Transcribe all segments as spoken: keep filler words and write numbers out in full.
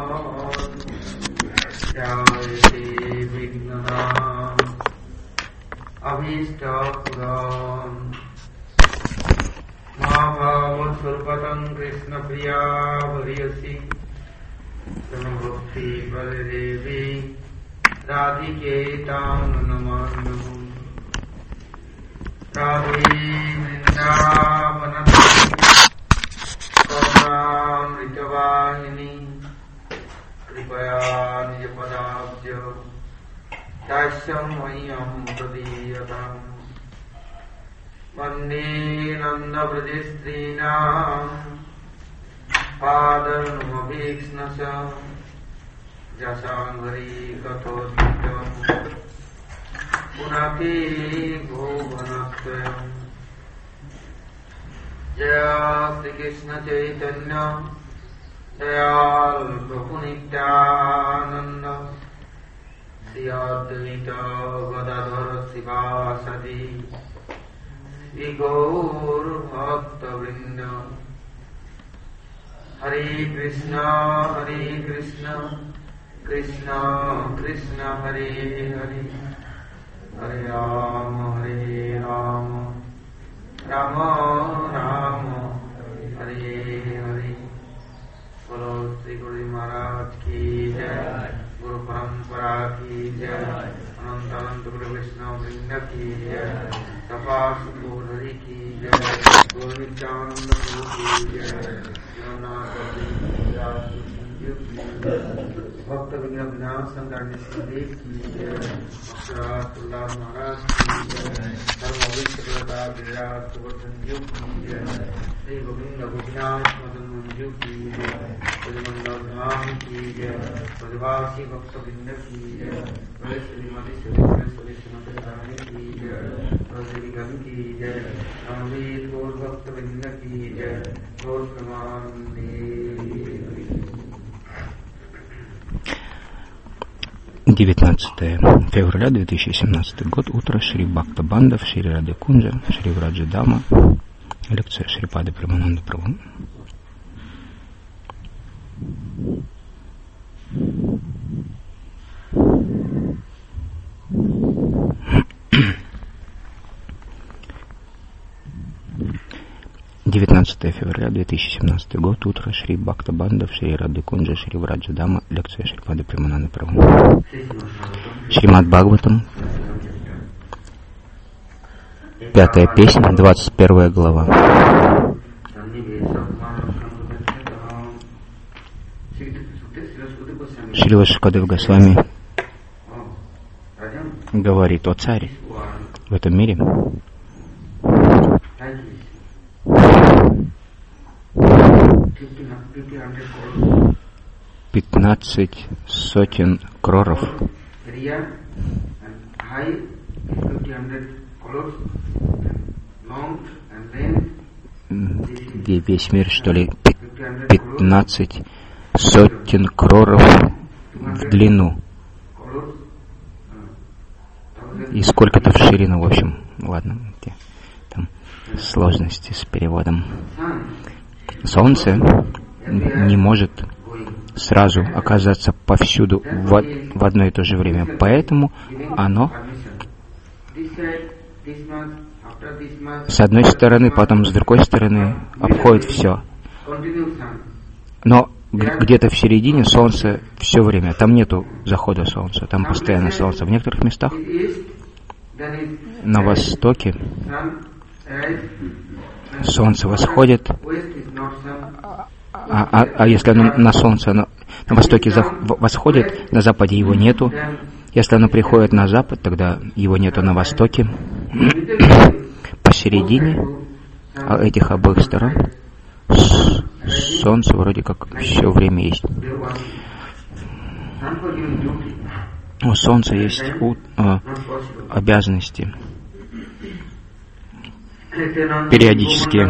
jayate vignanam abhishtapuram Mahabhavat Surpatam Krishna Priya Variyasi Samabhakti Paridevi Radhiketam Namanam Radhe Vrindavanam Karam Ritavahini Kripaya Nijapadabhya Dasyam Mayam Pradiyadam Vande Nanda Pradestreenam Padanumabhiksnasa Jasangari Kathotitam Punati Bhuvanatvam Jaya Sri Krishna Chaitanya Dayal Prabhu Nityananda Sri Advaita Gadadhara Sivasadi Sri Gaur Bhakta Vrinda Hare Krishna Hare Krishna Krishna Krishna Hare Hare Hare Rama Hare Rama Rama Rama Hare Hare Bolo Sri Guru Maharaj ki Jai Guru Parampara ki Jai Ananta Ananta Guru Vishnu Vrinda ki Jai Tapas Guru Hari ki Jai Guru Nityananda Guru ki Jai Janata Bhakta Vina Vinasam Dharmi Siddhi ki Jai Aksaratullah Maharaj ki Jai Dharma Vishwada Virat Govardhan Yug ki Jai Sri Govinda Gopinath Madan Manju ki Jai Pajamandal Dham ki Jai Pajavasi Bhakta Vrinda ki Jai Vajeshwari Madheshwari Vajeshwari Shanatari Dhani ki Jai Vajeshwari Gami ki Jai Ramveer Gaur Bhakta Vrinda ki Jai Gaur Pramanande девятнадцатое февраля две тысячи семнадцатый год, утро, Шри Бхакта Бандав, Шри Радха Кунджа, Шри Враджа Дама, лекция Шрипады Прамананда Прабху. девятнадцатое февраля две тысячи семнадцатый год, утро, Шри Бхакта Бандав, Шри Радха Кунджа, Шри Враджа Дама, лекция Шрипады Прамананда Прабху. Шримад Бхагаватам, пятая песня, двадцать первая глава. Шрила Шукадев Госвами говорит: о царь, в этом мире пятнадцать сотен кроров. Весь мир, что ли, пятнадцать сотен кроров в длину. И сколько-то в ширину, в общем. Ладно, там сложности с переводом. Солнце не может сразу оказаться повсюду в, в одно и то же время. Поэтому оно с одной стороны, потом с другой стороны обходит все. Но где-то в середине солнце все время. Там нету захода солнца, там постоянно солнце. В некоторых местах на востоке солнце восходит, а, а, а если оно на солнце на, на востоке за, восходит, на западе его нету. Если оно приходит на запад, тогда его нету на востоке. Посередине этих обоих сторон солнце вроде как все время есть. У солнца есть у, э, обязанности периодически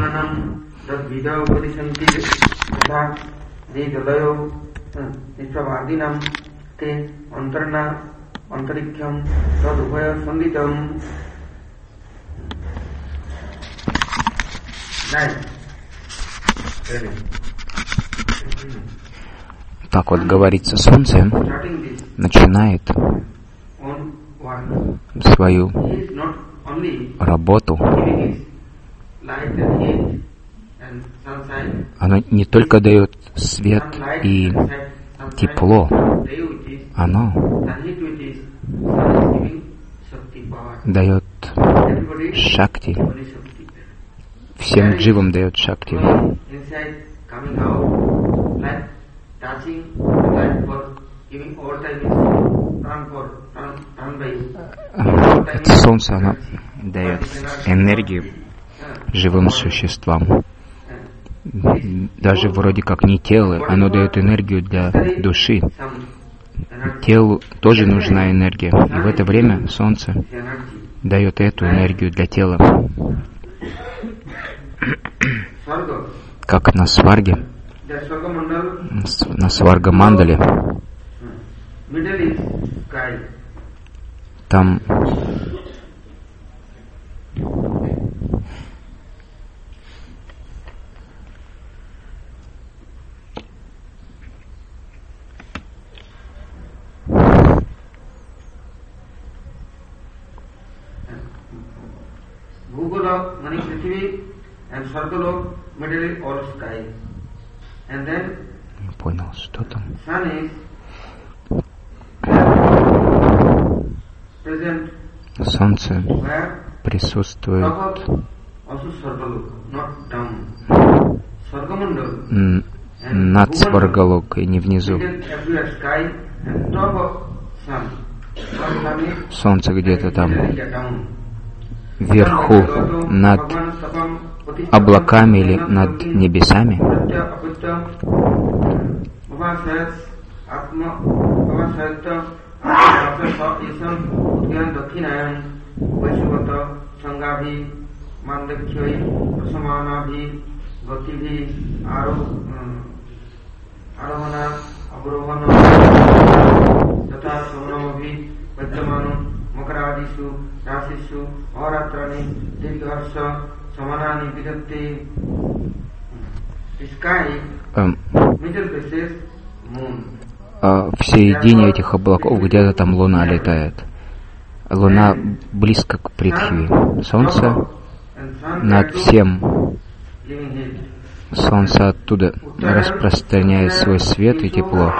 так вот говорится, солнце начинает свою работу. Оно не только дает свет и тепло, оно дает шакти. Всем дживам дает шакти. Это солнце, оно дает энергию живым существам. Даже вроде как не тело, оно дает энергию для души. Телу тоже нужна энергия. И в это время солнце дает эту энергию для тела. Как на сварге, на сварга-мандале. Там Bhugolok, Mani Prithvi, and Sargalok, middle all sky. And then не понял, что там. Sun is present. Солнце Where? присутствует Also Sargalok, not down. Sargamandal. н- над Сваргалокой, не внизу. Everywhere sky and top of sun. Sun is Солнце где-то там down. вверху, над облаками или над небесами. Makaradisu, Rasisu, Oratrani, Dirgharsa, Samanani, Vidatti. Sky, Эм, middle basis, moon. а в середине этих облаков где-то там луна летает. Луна близко к Притхви. Солнце над всем. Солнце оттуда распространяет свой свет и тепло.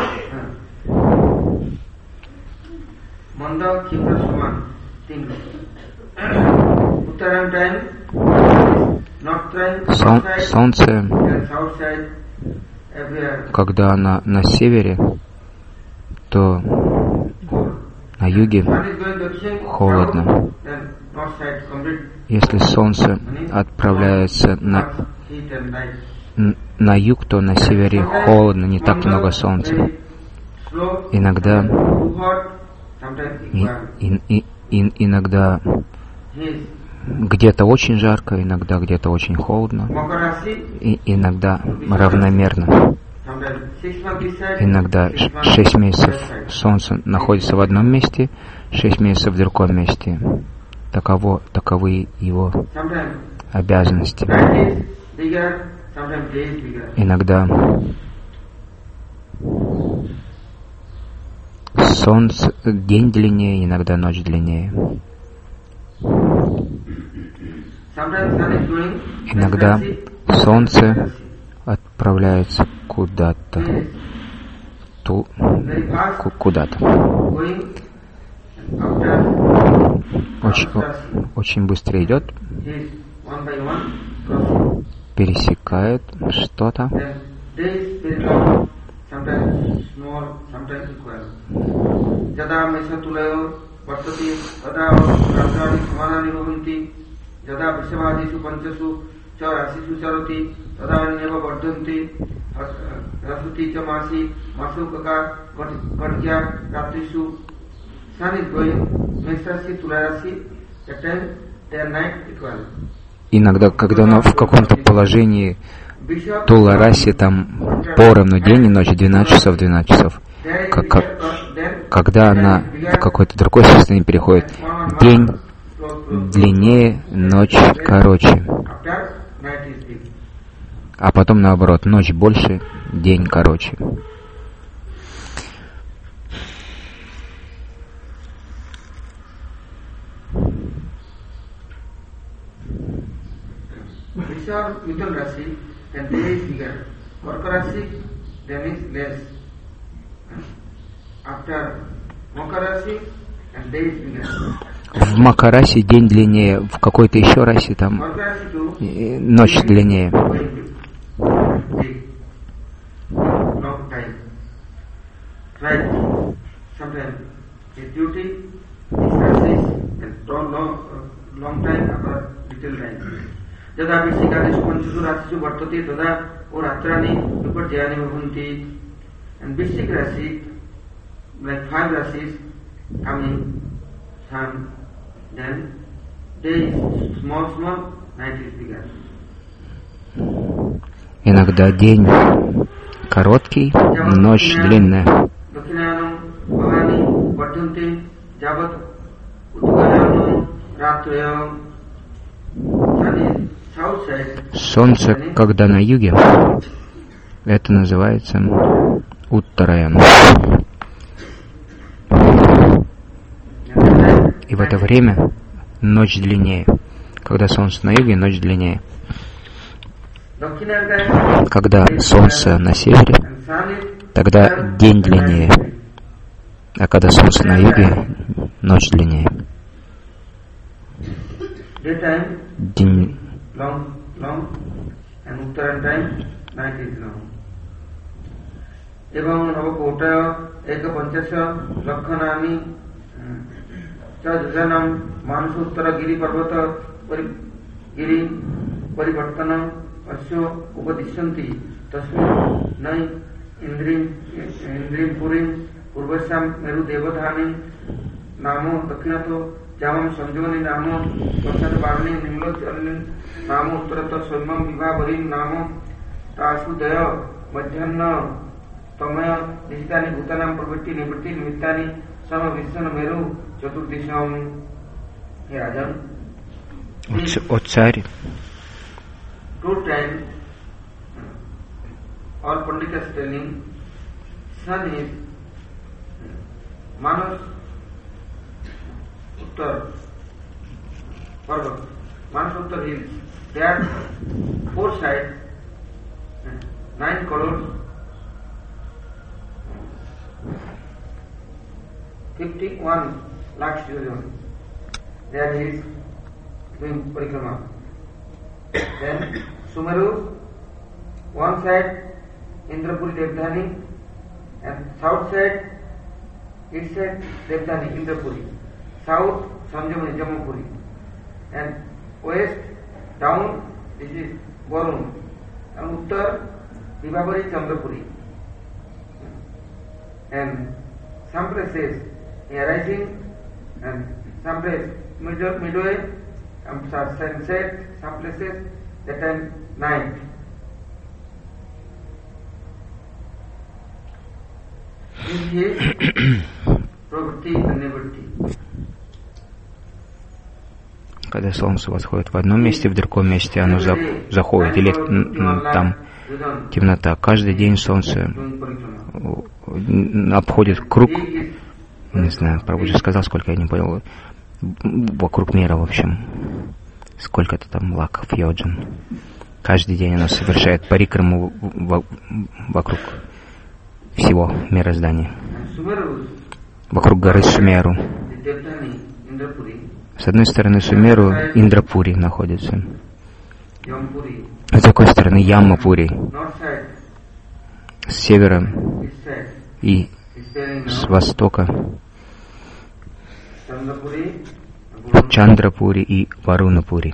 Manda Kibra Saman, think. Uttaran time, north time, Сол- south side, солнце, and south side, everywhere. когда оно на севере, то на юге Sun is going to change, холодно. then north side complete Если солнце отправляется на, heat and light. н- на юг, то на севере холодно, не так много солнца. Very slow, Иногда, too hot, sometimes и, equal. и- и- и- иногда His где-то очень жарко, иногда где-то очень холодно, Makarasi, и иногда равномерно. sometimes six months this side, Иногда six ш- months шесть месяцев that side. солнце находится в одном месте, шесть месяцев в другом месте. Таково, таковы его Sometimes обязанности. night is bigger, sometimes day is bigger. Иногда солнце, день длиннее, иногда ночь длиннее. Sometimes sun is going, Иногда Varanasi, солнце Varanasi. отправляется куда-то, Yes, ту, very fast ку- куда-то. going, and after Очень, Varanasi, очень быстро идет, he is one by one crossing. пересекает что-то. Then day is very long, sometimes small, sometimes equal. Jada mesatulayo vartati tada ratrani samanani bhavanti jada vishavadisu panchasu cha rasisu charati tada neva vardhanti rasuti cha masi masu kaka gadya ratrisu. Sun is going mesasi tularasi, at time day and night equal. Иногда, когда оно в каком-то положении Bishop Тулараси, там поровну день и ночь, двенадцать часов, двенадцать часов. Как- как- когда она в какое-то другое состояние переходит, день длиннее, ночь короче. after night is big. А потом наоборот, ночь больше, день короче. Vrisha or Mithun Rashi, then day is bigger. Karka Rashi, then is less. After Makar Rashi, and day is bigger. В Макарасе день длиннее, в какой-то еще расе там ночь длиннее. यदा वृश्चिकादिषु पंचसु राशिषु वर्तते तदा वो रात्राणि विपर्जयानि भवन्ति. And Vishik Rashi, like five Rashis coming, sun, then day is small, small, night is bigger. Иногда день короткий, ночь длинная. Dakshinayam, Bhavani, Vartanti, Javat, Uttagayam, Ratrayam, Sun is south side. Солнце, когда на юге, это называется Уттараян. И в это время ночь длиннее. Когда солнце на юге, ночь длиннее. Когда солнце на севере, тогда день длиннее. А когда солнце на юге, ночь длиннее. День... एवं नवकोट एक पंचश लक्षणानि चजनम मानसोत्तर गिरि पर्वत गिरि परिवर्तन अस्य उपदिश्यन्ति तस्मिन् नै इंद्रिं इंद्रिं पुरीं पूर्वस्यां मेरु देवधानी नामो दक्षिणतो जामं संजीवनी नामो पश्चात् वारुणी निम्लोचरणी नामो उत्तरतो स्वयं विभावरी नामो तासुदय मध्याह्न तमय निशितानि भूतानां प्रवृत्ति निवृत्ति निमित्तानि सम विष्णु मेरु चतुर्दिशम. हे राजन, о царь, two times all Panditas telling sun is Manas Uttar Parvat, Manas Uttar hills. There are four sides, nine colors, fifty-one lakhs children. There he is doing parikrama. Then Sumeru, one side Indrapuri Devdhani, and south side, east side Devdhani Indrapuri, south Sanjamani Jamapuri, and west down this is Varun, and uttar Vibhavari Chandrapuri. And some places rising, and some places middle, midway, some sunset, some places that time night. This is pravritti and nivritti. Когда солнце восходит в одном месте, в другом месте оно за, заходит, или там темнота. Каждый день солнце обходит круг, не знаю, Прабхуджи сказал, сколько я не понял, вокруг мира, в общем, сколько-то там лаков, йоджин. Каждый день оно совершает парикраму вокруг всего мироздания, вокруг горы Сумеру. С одной стороны Сумеру Индрапури находится, с другой стороны Ямапури, с севера и с востока Чандрапури и Варунапури.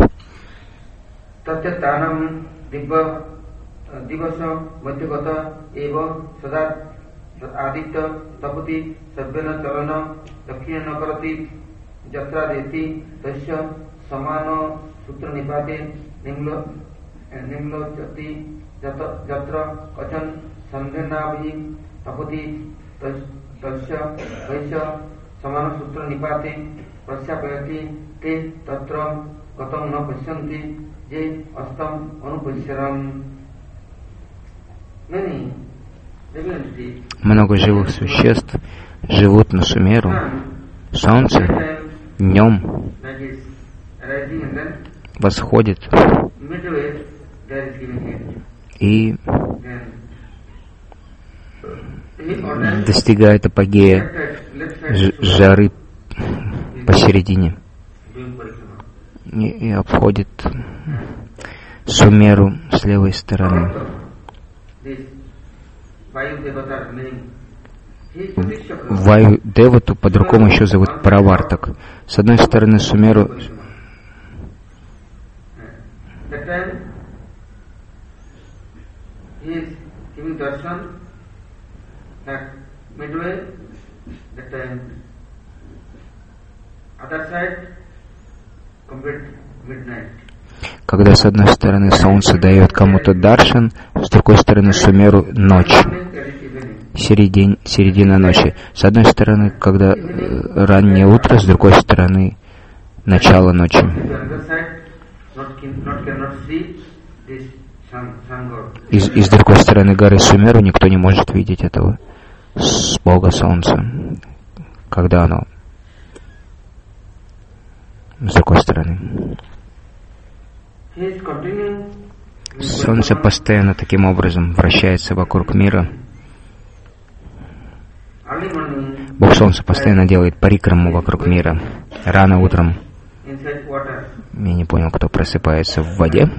Jatra deti tasya samano sutra nipate nimlo nimlo jati jatra kachan sandhanabhi tapati tasya tasya samano sutra nipate prasyapayati te tatra gatam na pasyanti je astam anupasyaram. Many divinity, много живых существ живут на Сумеру. Солнце днем восходит и достигает апогея жары посередине и, и обходит Сумеру с левой стороны. Ваю Девату по-другому еще зовут Паравартак. С одной стороны Сумеру когда с одной стороны солнце дает кому-то даршан, с другой стороны Сумеру ночь, середин, середина ночи. С одной стороны, когда э, раннее утро, с другой стороны начало ночи. И, и с другой стороны горы Сумеру никто не может видеть этого с Бога Солнца, когда оно с другой стороны. Солнце постоянно таким образом вращается вокруг мира. Бог Солнца постоянно делает парикраму вокруг мира. Рано утром, я не понял, кто просыпается в воде,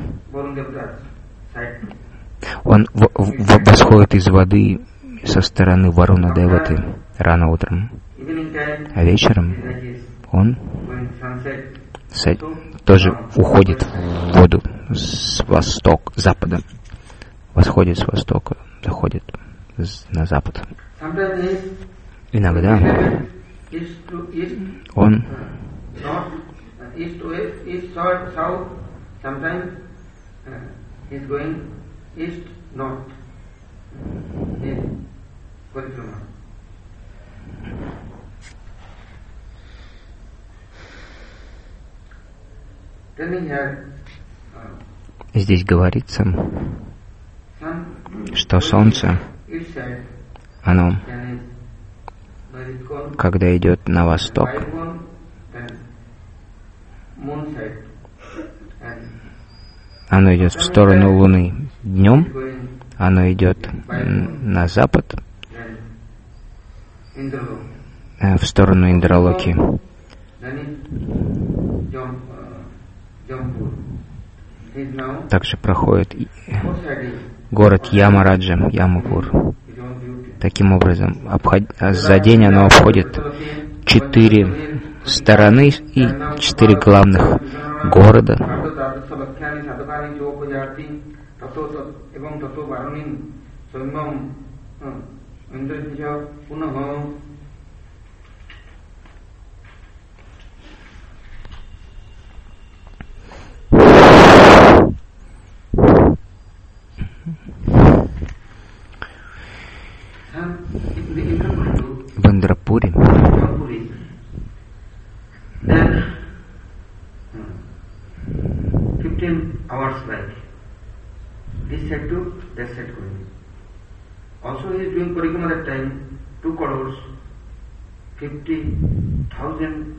он в, в, восходит из воды со стороны Варуна Деваты рано утром, а вечером он с, тоже уходит в воду с востока, с запада, восходит с востока, заходит на запад. Иногда он здесь говорится, что солнце, оно, когда идет на восток, оно идет в сторону Луны днем, оно идет на запад, в сторону Индралоки. Также проходит город Ямараджа, Ямапур. Таким образом, обход... за день оно обходит четыре стороны и четыре главных города. В Индрапуре also he is doing parikama that time, two crores, fifty thousand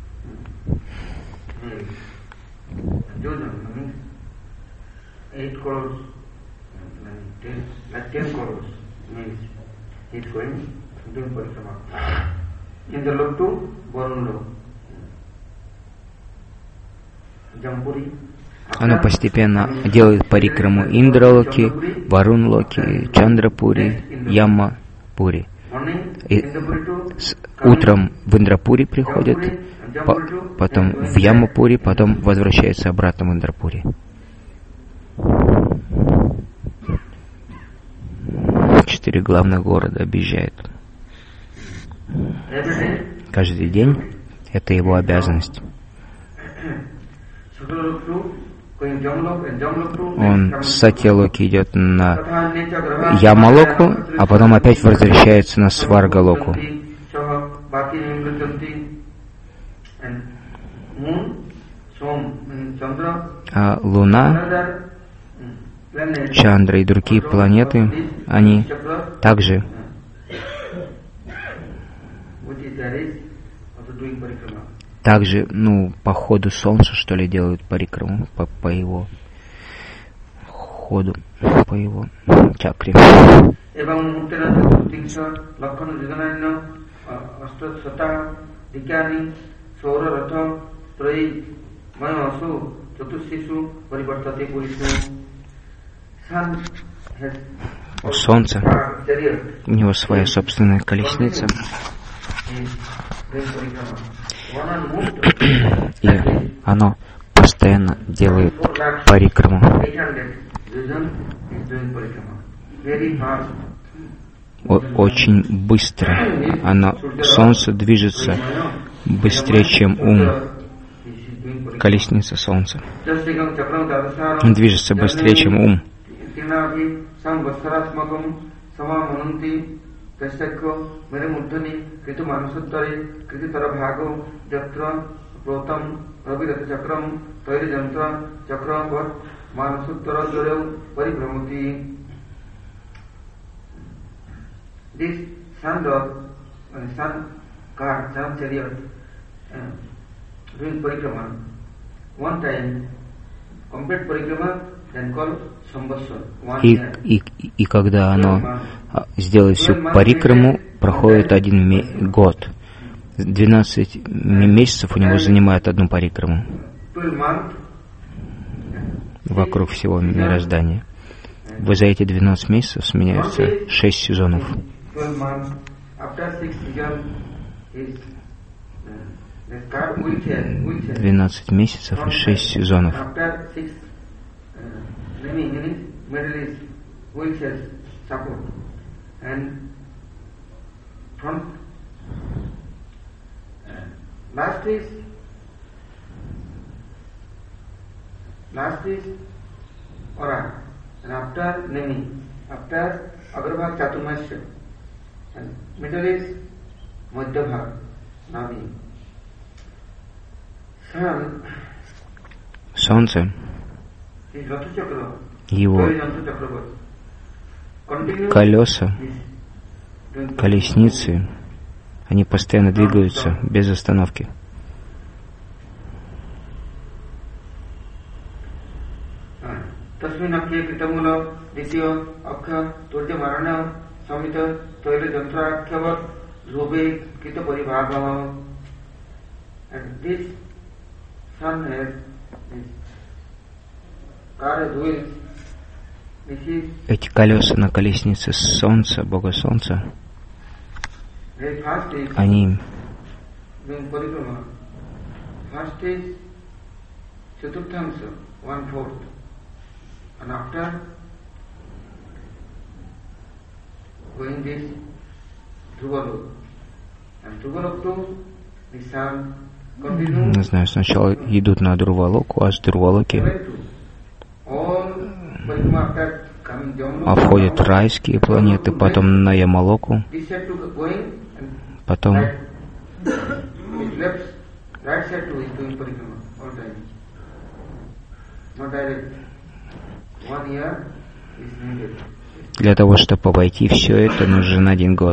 Jojan, means eight crores, ten, like ten crores, means he is going, doing parikama. In the lok to Varunlo, Jampuri. Оно постепенно делает парикраму Индралоки, Варунлоки, Чандрапури, Ямапури. И с утром в Индрапури приходит, по, потом в Ямапури, потом возвращается обратно в Индрапури. Четыре главных города объезжает. Каждый день это его обязанность. Он с Сатьялоки идет на Ямалоку, а потом опять возвращается на Сваргалоку. А Луна, Чандра и другие планеты, они также Также, ну, по ходу Солнца, что ли, делают парикраму, по, по его ходу по его чакре. У Солнца, у него своя собственная колесница, и оно постоянно делает парикраму. Очень быстро. Оно, Солнце движется быстрее, чем ум. Колесница Солнца движется быстрее, чем ум. This sun dog, uh, sun car, sun chariot, uh, doing parikrama. One time, complete parikrama, then called samvatsar. One и, year. И, и когда оно сделает всю парикраму, проходит один ме- год. двенадцать месяцев у него занимает одну парикраму вокруг всего мироздания. Вы за эти двенадцать месяцев сменяются шесть сезонов. двенадцать месяцев и шесть сезонов. Last is last is Ora, and after Nemi, after Agrabha Chaturmasya, and middle is Madhyabha, Navi. Sun, Солнце, его колеса, колесницы, они постоянно двигаются без остановки. Эти колеса на колеснице Солнца, Бога Солнца, они не знаю, сначала идут на Друвалоку, а с Друвалоки обходят райские планеты, потом на Ямалоку, потом для того, чтобы обойти все это, нужен один год.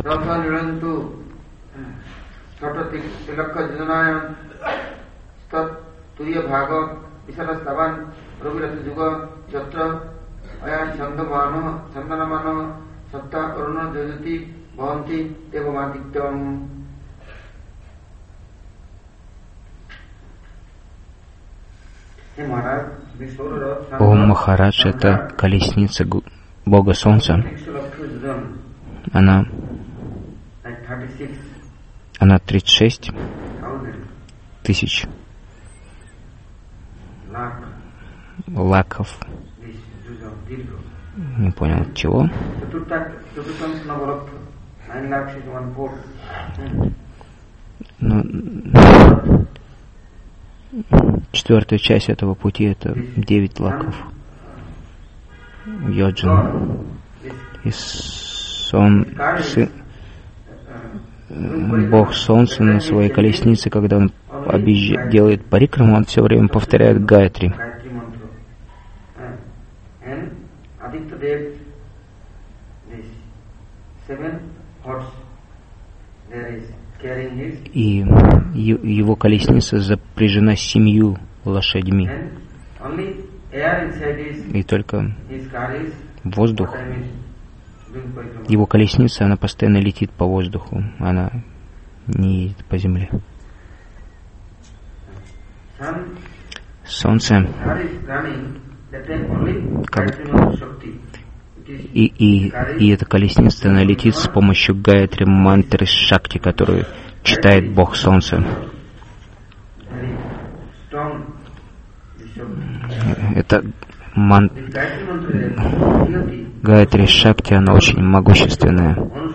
О Махарадж, это колесница Бога Солнца. Она, она тридцать шесть тысяч лаков. Не понял, чего? Ну, четвертая часть этого пути — это девять лаков. Йоджин. И сон, сын, Бог Солнца на своей колеснице, когда он объезжает, делает парикраму, он все время повторяет Гайатри. И его колесница запряжена семью лошадьми. И только воздух, его колесница, она постоянно летит по воздуху, она не едет по земле. Солнце, как, и, и, и эта колесница, она летит с помощью Гаятри мантры Шакти, которую читает Бог Солнца. Это ман... Гаятри Шакти, она очень могущественная.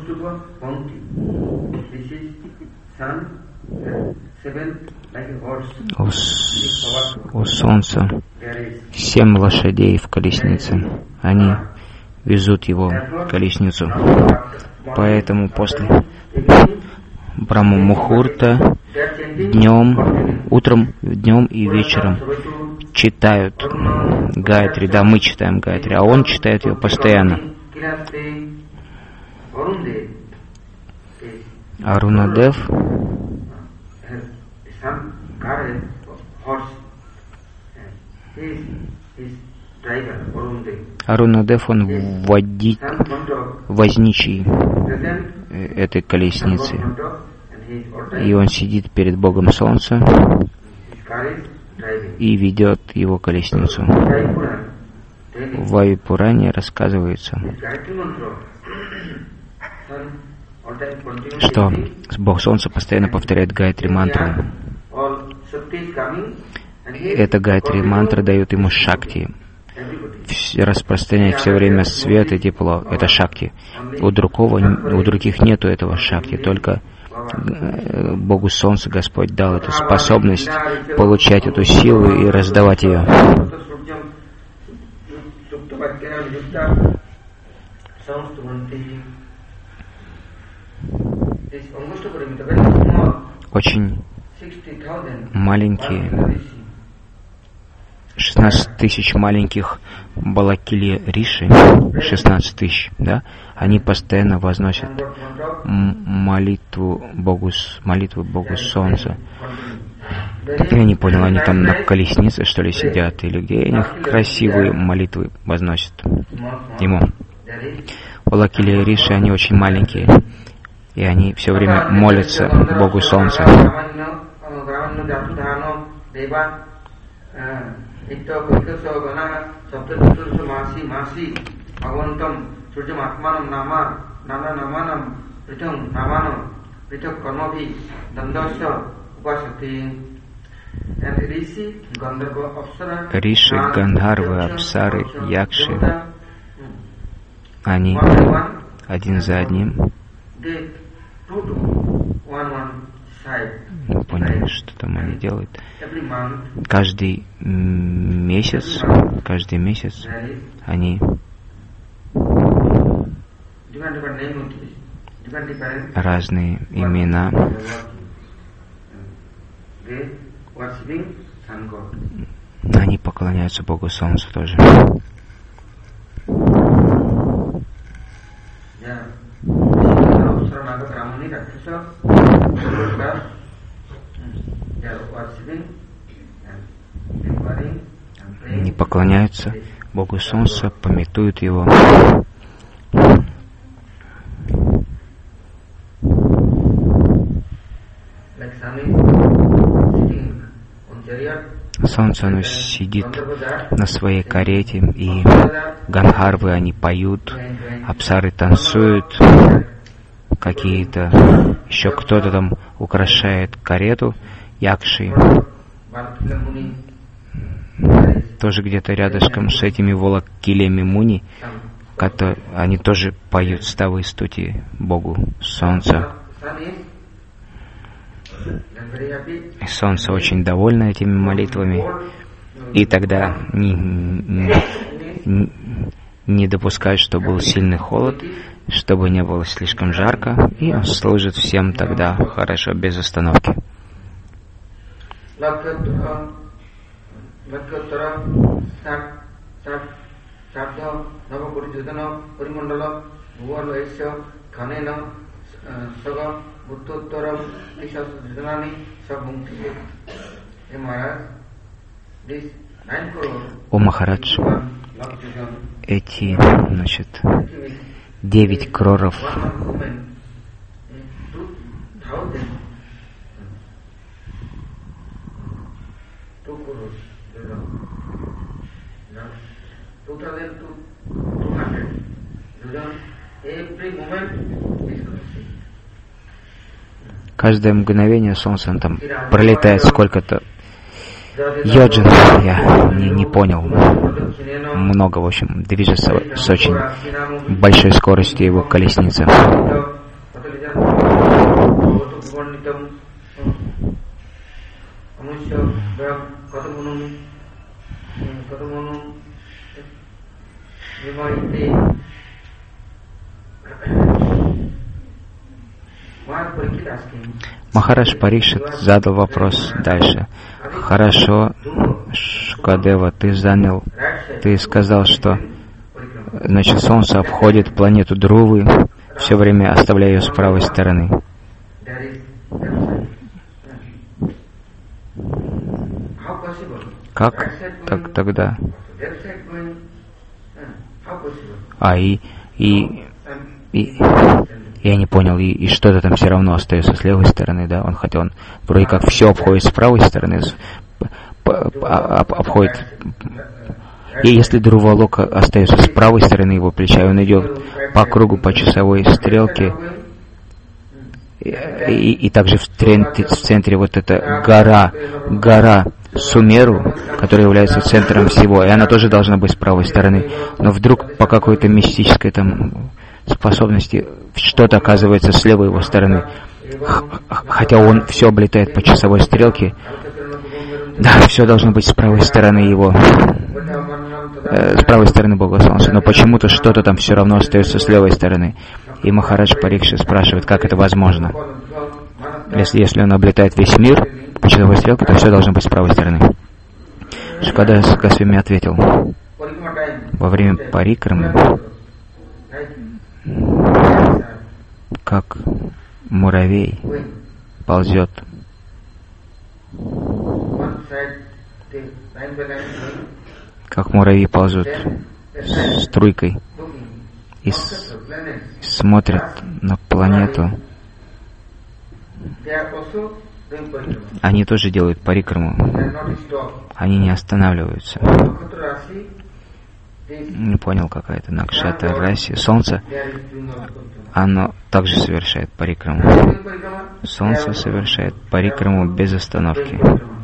У, с... у Солнца семь лошадей в колеснице. Они везут его колесницу. Поэтому после Брахма Мухурта днем, утром, днем и вечером читают Гаятри. Да, мы читаем Гаятри, а он читает ее постоянно. Арунадев Арунадев, он водит, возничий этой колесницы. И он сидит перед Богом Солнца и ведет его колесницу. В Ваю-Пуране рассказывается, что Бог Солнца постоянно повторяет Гаятри мантру. Эта Гаятри мантра дает ему шакти, распространяет все время свет и тепло. Это шакти. У другого, у других нету этого шакти, только Богу Солнца Господь дал эту способность получать эту силу и раздавать ее. Очень маленькие, шестнадцать тысяч маленьких Балакили Риши, шестнадцать тысяч, да, они постоянно возносят молитву Богу, молитву Богу Солнца. Я не понял, они там на колеснице, что ли, сидят, или где они красивые молитвы возносят ему. Балакили Риши, они очень маленькие, и они все время молятся Богу Солнца. Риши, Гандхарвы, Апсары, Якши, они один за одним. Не понял, что там они делают. Каждый месяц, каждый месяц они разные имена они поклоняются Богу Солнцу тоже. Они поклоняются Богу Солнца, памятуют Его. Солнце, оно сидит на своей карете, и Гандхарвы, они поют, Апсары танцуют, какие-то, еще кто-то там украшает карету, Якши тоже где-то рядышком с этими Волакилями Муни, которые, они тоже поют ставы стути Богу Солнца. И Солнце очень довольно этими молитвами, и тогда не, не, не допускают, чтобы был сильный холод, чтобы не было слишком жарко, и он служит всем тогда хорошо, без остановки. О Махарадж, эти, значит, девять кроров каждое мгновение солнца он там пролетает сколько-то йоджин, я не, не понял, много, в общем, движется с очень большой скоростью его колесница. Махарадж Парикшит задал вопрос дальше. Хорошо, Шукадева, ты занял, ты сказал, что значит, Солнце обходит планету Друвы, все время оставляя ее с правой стороны. Как так тогда? А, и, и, и я не понял, и, и что-то там все равно остается с левой стороны, да? Он хотел, он вроде как все обходит с правой стороны, с, по, по, об, обходит. И если Друвалока остается с правой стороны его плеча, и он идет по кругу по часовой стрелке, и, и, и также в, трен, в центре вот эта гора, гора Сумеру, которая является центром всего, и она тоже должна быть с правой стороны. Но вдруг по какой-то мистической там способности что-то оказывается с левой его стороны. Хотя он все облетает по часовой стрелке, да, все должно быть с правой стороны его, э, с правой стороны Бога Солнца, но почему-то что-то там все равно остается с левой стороны. И Махарадж Парикшит спрашивает, как это возможно. Если, если он облетает весь мир по часовой стрелке, то все должно быть с правой стороны. Шукадева Госвами ответил, во время парикрамы, как муравей ползет как муравей ползет струйкой и с, смотрит на планету, они тоже делают парикраму, они не останавливаются. Не понял, какая-то Накшата Раси. Солнце, оно также совершает парикраму. Солнце совершает парикраму без остановки.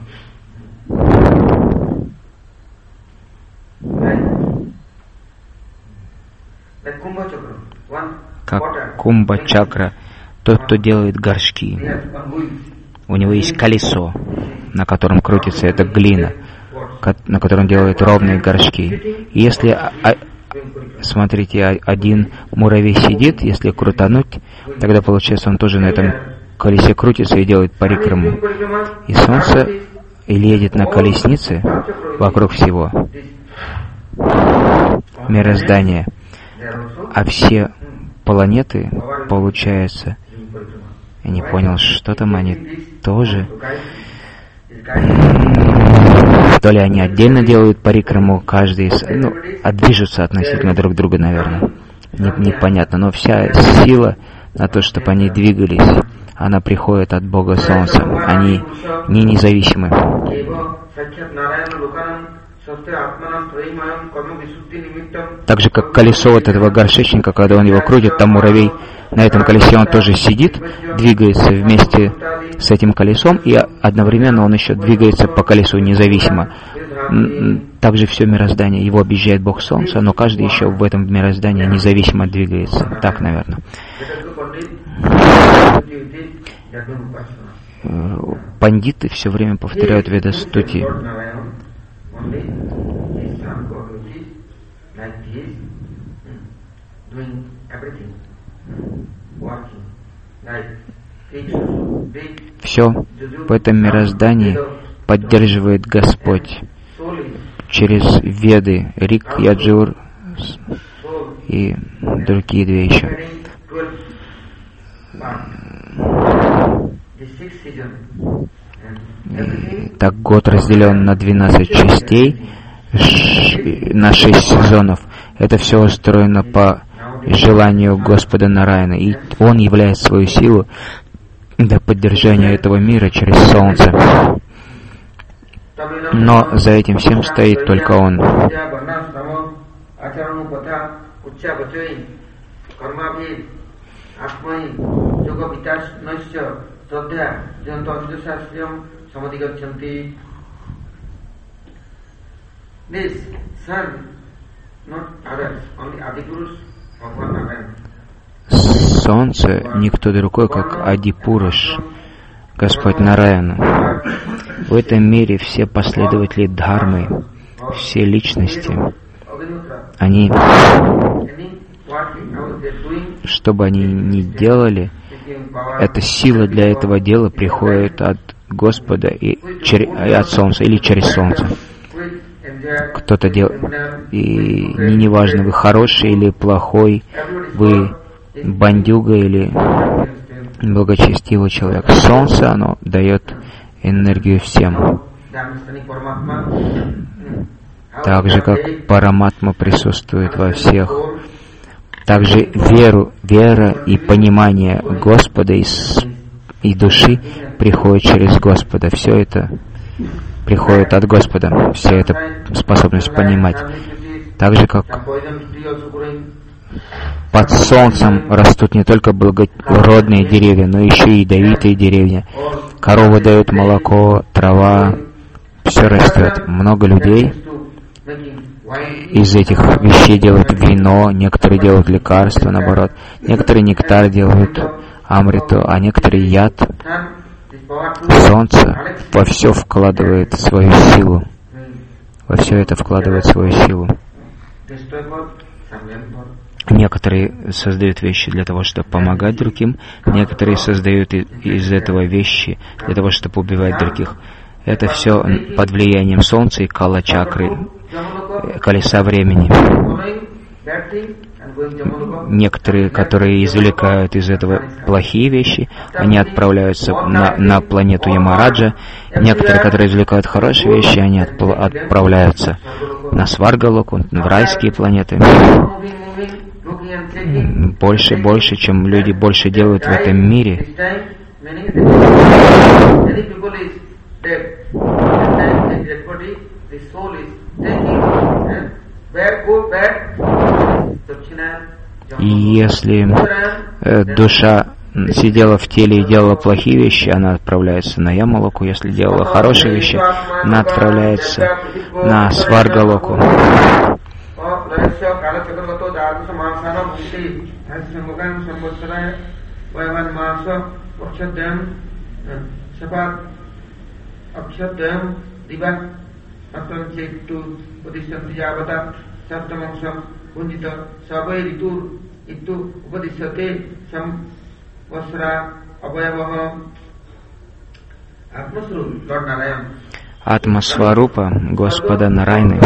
Как Кумба-чакра, тот, кто делает горшки. У него есть колесо, на котором крутится эта глина, на котором делают ровные горшки. И если, смотрите, один муравей сидит, если крутануть, тогда получается он тоже на этом колесе крутится и делает парикраму. И Солнце или едет на колеснице вокруг всего мироздания, а все планеты, получается, я не понял, что там они тоже, то ли они отдельно делают парикраму, каждый из, ну, движутся относительно друг друга, наверное, непонятно, но вся сила на то, чтобы они двигались, она приходит от Бога Солнца, они не независимы. Так же, как колесо вот этого горшечника, когда он его крутит, там муравей на этом колесе, он тоже сидит, двигается вместе с этим колесом, и одновременно он еще двигается по колесу независимо. Также все мироздание, его объезжает Бог Солнца, но каждый еще в этом мироздании независимо двигается. Так, наверное. Пандиты все время повторяют Ведастути. Все в этом мироздании поддерживает Господь через Веды, Рик, Яджур и другие две еще. И так год разделен на двенадцать частей, на шесть сезонов. Это все устроено по желанию Господа Нараяна, и Он являет свою силу для поддержания этого мира через солнце. Но за этим всем стоит только Он. Солнце никто другой, как Адипуруш, Господь Нараяна. В этом мире все последователи Дхармы, все личности, они, что бы они ни делали, эта сила для этого дела приходит от Господа и, чер... и от Солнца, или через Солнце. Кто-то делает, и не, не важно, вы хороший или плохой, вы бандюга или благочестивый человек. Солнце, оно дает энергию всем. Так же, как Параматма присутствует во всех. Также веру, вера и понимание Господа и, и души приходит через Господа. Все это приходит от Господа. Вся эта способность понимать. Так же, как под солнцем растут не только благородные деревья, но еще и ядовитые деревья. Коровы дают молоко, трава, все растет. Много людей из этих вещей делают вино, некоторые делают лекарства, наоборот. Некоторые нектар делают, амриту, а некоторые яд. Солнце во все вкладывает свою силу. Во все это вкладывает свою силу. Некоторые создают вещи для того, чтобы помогать другим, некоторые создают из этого вещи для того, чтобы убивать других. Это все под влиянием Солнца и кала-чакры, колеса времени. Некоторые, которые извлекают из этого плохие вещи, они отправляются на, на планету Ямараджа. Некоторые, которые извлекают хорошие вещи, они отпла- отправляются на Сваргалоку, в райские планеты. Больше, больше, чем люди больше делают в этом мире. И если э, душа сидела в теле и делала плохие вещи, она отправляется на Ямалоку. Если делала хорошие вещи, она отправляется на Сваргалоку. Атма-сварупа Господа Нарайны.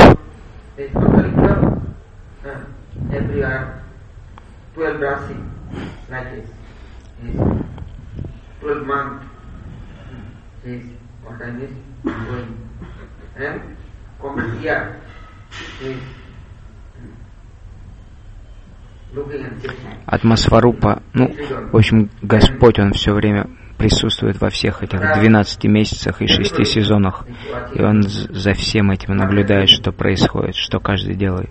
Атма-сварупа, ну, в общем, Господь, Он все время присутствует во всех этих двенадцати месяцах и шести сезонах, и Он за всем этим наблюдает, что происходит, что каждый делает.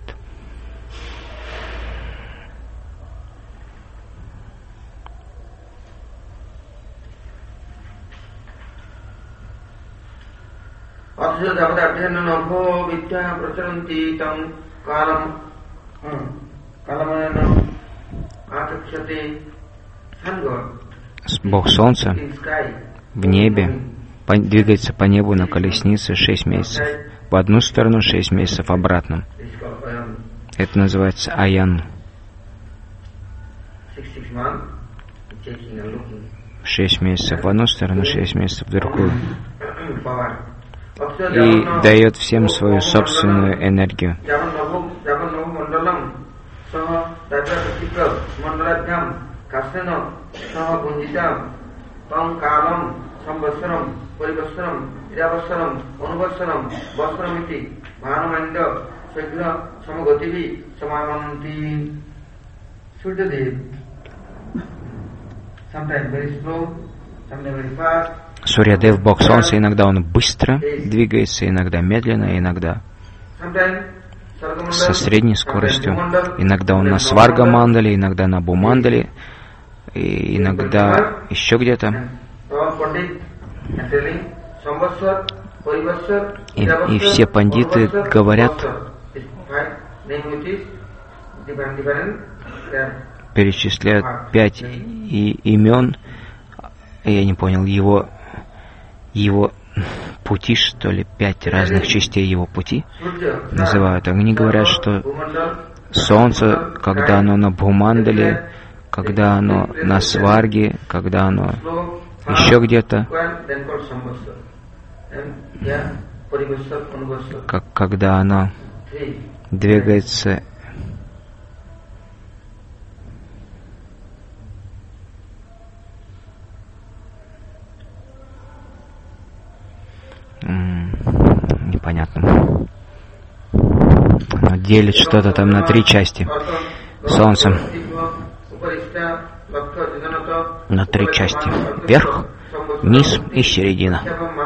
Бог Солнца в небе двигается по небу на колеснице шесть месяцев. В одну сторону, шесть месяцев обратно. Это называется аян. Шесть месяцев в одну сторону, шесть месяцев в другую. И дает всем свою собственную энергию. Samvasaram, Parivassaram, Idavassaram, Anuvassaram, Vassaramiti, Mahanamanda, Sagra, Samagativi, Samamanti. Suryadev, sometimes very slow, sometimes very fast. Сурьядев, бог солнца, иногда он быстро двигается, иногда медленно, иногда со средней скоростью. Иногда он на Сварга-мандале, иногда на Бумандале, и иногда еще где-то. И, и все пандиты говорят, перечисляют пять и, имен, я не понял, его, его пути, что ли, пять разных частей его пути называют. Они говорят, что солнце, когда оно на Бхумандале, когда оно на Сварге, когда оно еще где-то, как, когда оно двигается непонятно. Оно делит что-то там на три части. Солнце на три части. Верх, низ и середина.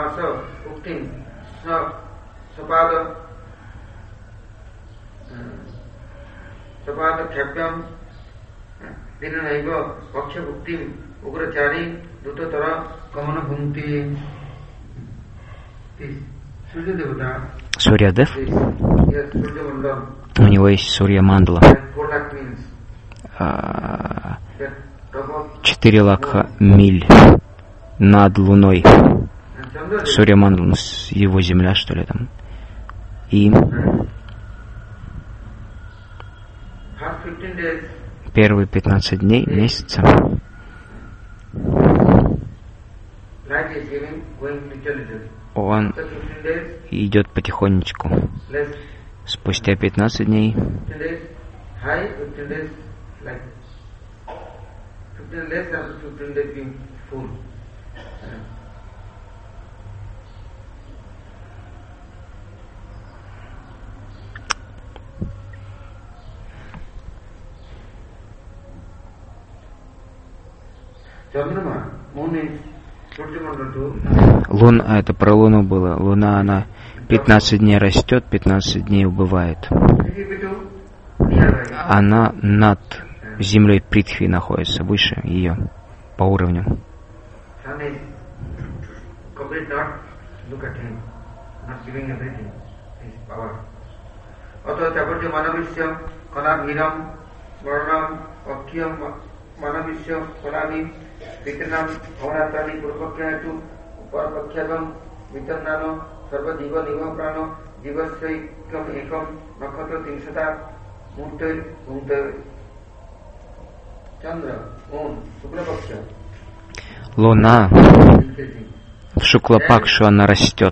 Сурьядев, у него есть Сурья Мандала, четыре лакха миль над Луной. Сурья Мандала, его земля, что ли, там. И первые пятнадцать дней месяца он идет потихонечку. Спустя пятнадцать дней Луна, это про Луну было. Луна, она пятнадцать дней растет, пятнадцать дней убывает. Она над землей Притхви находится, выше ее по уровню. Vitanam, Avanatani, Purvakyanatu, Uparvakyagam, Vitanano, Sarva Jiva Niva Prano, Jivasai, Kam Ekam, Nakata Tinsata, Munte, Munte, Chandra, Он, Suklapakша. Луна в Шуклапакшу, она растет.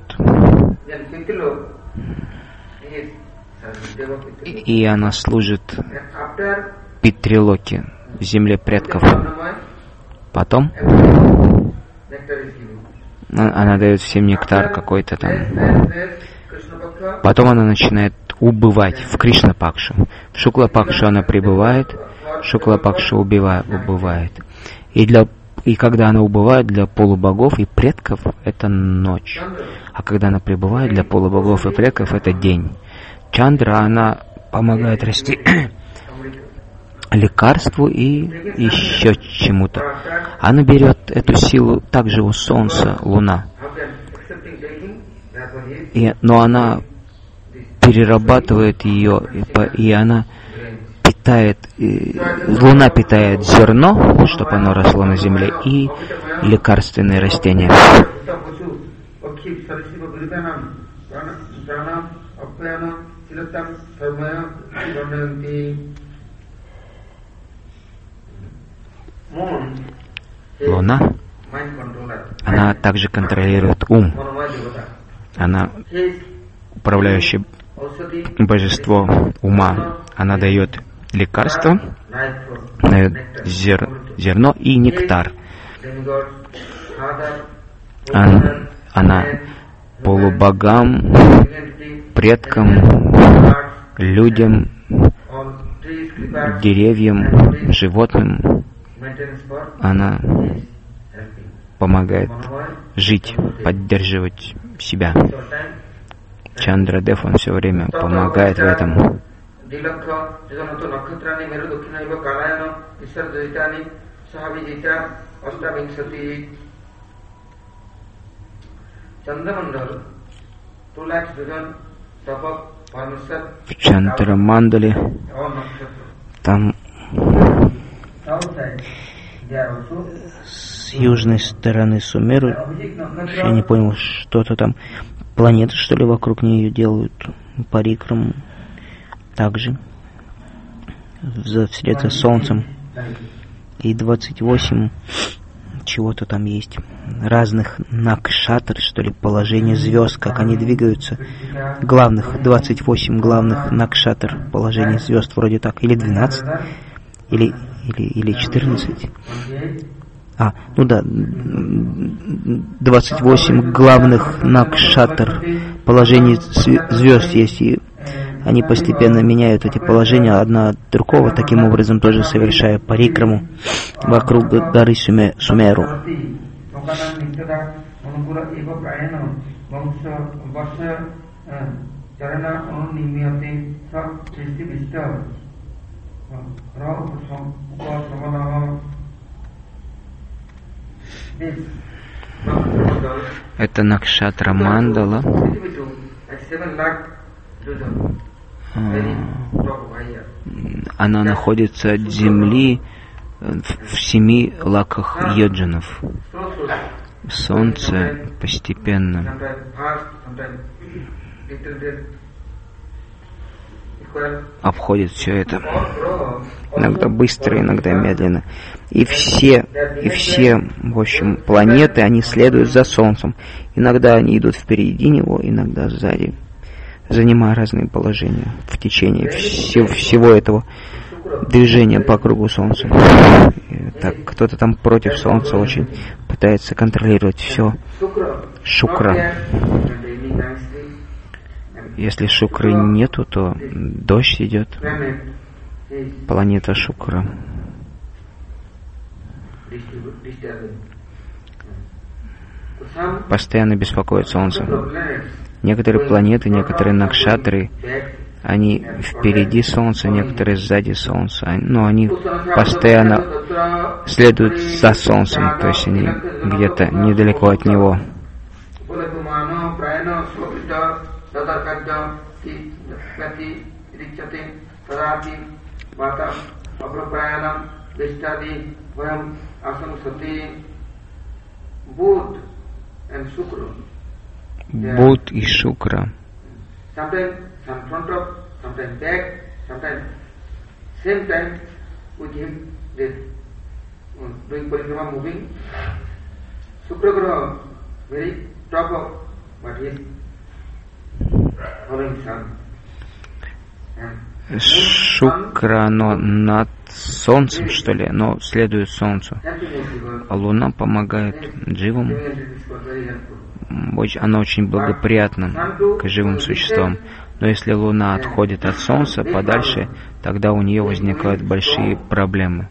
И, и она служит Питрилоке, земле предков. Потом она дает всем нектар какой-то там. Потом она начинает убывать в Кришна-пакшу. В Шукла-пакшу она прибывает, Шукла-пакша убывает. И, для, и когда она убывает для полубогов и предков, это ночь. А когда она прибывает для полубогов и предков, это день. Чандра, она помогает расти лекарству и еще чему-то. Она берет эту силу также у Солнца, Луна. И, но она перерабатывает ее, и, и она питает, и, Луна питает зерно, чтобы оно росло на земле, и лекарственные растения. Луна, она также контролирует ум. Она управляющее божество ума. Она дает лекарство, дает зер, зерно и нектар. Она, она полубогам, предкам, людям, деревьям, животным. Она помогает жить, поддерживать себя. Чандрадев, он все время помогает в этом. В Чандрамандале там с южной стороны Сумеры, я не понял, что-то там, планеты, что ли, вокруг нее делают, парикраму, также вслед за Солнцем, и двадцать восемь чего-то там есть, разных накшатр, что ли, положений звезд, как они двигаются, главных, двадцать восемь главных накшатр, положений звезд, вроде так, или двенадцать, или, или, или четырнадцать. А, ну да, двадцать восемь главных накшатр, положений звезд есть, и они постепенно меняют эти положения одна от другого, таким образом тоже совершая парикраму вокруг горы Сумеру. Это Накшатра Мандала. Она находится от земли в семи лаках йоджанов. Солнце постепенно обходит все это. Иногда быстро, иногда медленно. И все, и все, в общем, планеты, они следуют за Солнцем. Иногда они идут впереди него, иногда сзади, занимая разные положения в течение всего, всего этого движения по кругу Солнца. И так, кто-то там против Солнца очень пытается контролировать все. Шукра. Если Шукры нету, то дождь идет. Планета Шукра. Постоянно беспокоит Солнце. Некоторые планеты, некоторые накшатры, они впереди Солнца, некоторые сзади Солнца. Но они постоянно следуют за Солнцем, то есть они где-то недалеко от него. Буд и Шукра. Шукра, но над Солнцем, что ли, но следует Солнцу. А Луна помогает дживам. Она очень благоприятна к живым существам. Но если Луна отходит от Солнца подальше, тогда у нее возникают большие проблемы.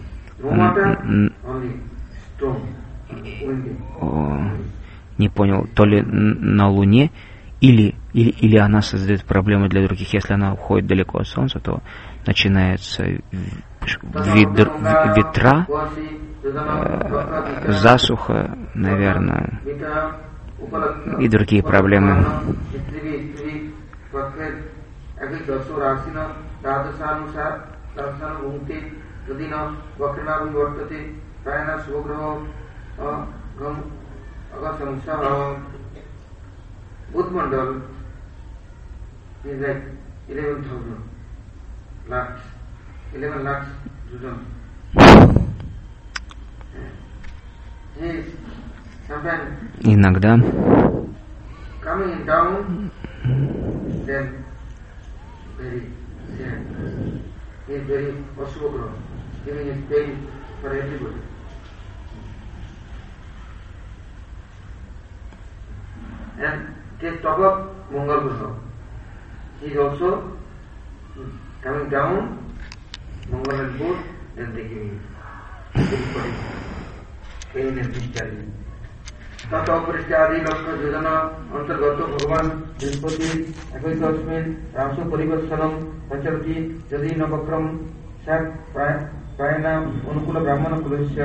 Не понял, то ли на Луне, или, или, или она создает проблемы для других. Если она уходит далеко от Солнца, то начинается видр, ветра, э, засуха, наверное, и другие проблемы. Budmandal is like eleven thousand lakhs, eleven lakhs Sudan. Иногда coming down, then very sad. He is very Ashwagandha, giving his pain for everybody. and take top of Mangal Guru. He is also coming down, Mangal and boat, and they give him pain and discharge. तत अपरिष्टादि लक्ष्य योजना अंतर्गत भगवान बृहस्पति एकई तस्मिन् रासु परिवर्तनम प्रचलति यदि नवक्रम सात प्रायना अनुकूल ब्राह्मण कुलस्य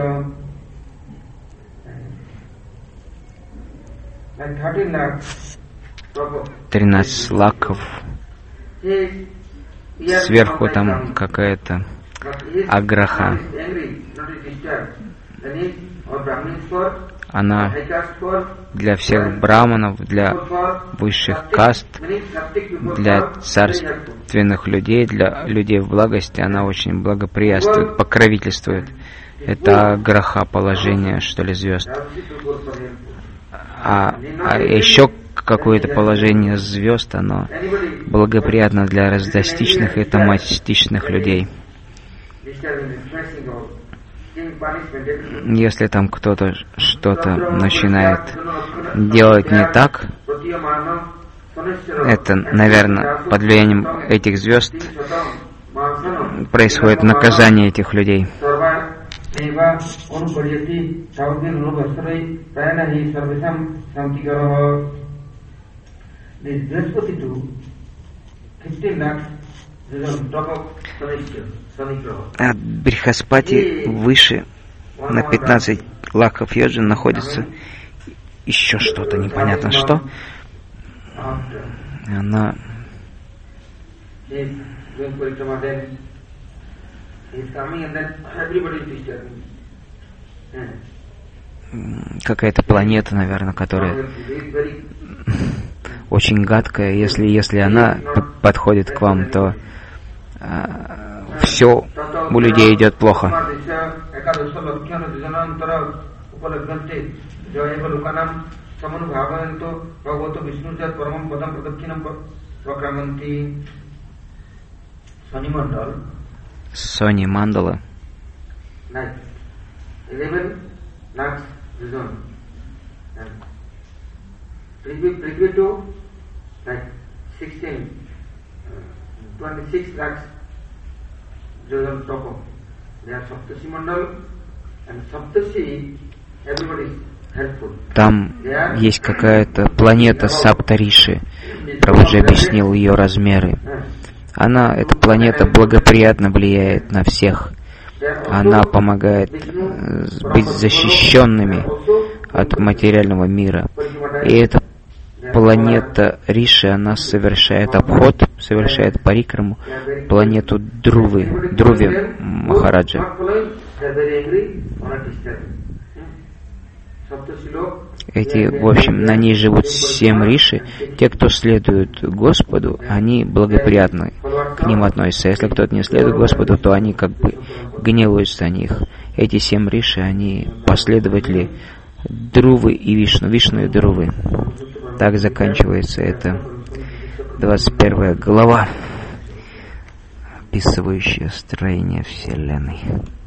тринадцать лаков, сверху там какая-то аграха. Она для всех браманов, для высших каст, для царственных людей, для людей в благости, она очень благоприятствует, покровительствует. Это аграха, положение, что ли, звезд. А, а еще какое-то положение звезд, оно благоприятно для раздостичных и таматичных людей. Если там кто-то что-то начинает делать не так, это, наверное, под влиянием этих звезд происходит наказание этих людей. От Брихаспати выше на пятнадцать лаков йоджин находится еще что-то, непонятно что. Она какая-то планета, наверное, которая очень гадкая. Если, если она подходит к вам, то а, все у людей идет плохо. Сони Мандала. Там есть какая-то планета Саптариши. Прабхуджи объяснил ее размеры. Она, эта планета, благоприятно влияет на всех. Она помогает быть защищенными от материального мира. И эта планета Риши, она совершает обход, совершает парикраму, планету Друвы, Друви Махараджа. Эти, в общем, на ней живут семь риши. Те, кто следует Господу, они благоприятны к ним относятся. Если кто-то не следует Господу, то они как бы гневаются на них. Эти семь риши, они последователи Друвы и Вишну, Вишну и Друвы. Так заканчивается эта двадцать первая глава, описывающая строение Вселенной.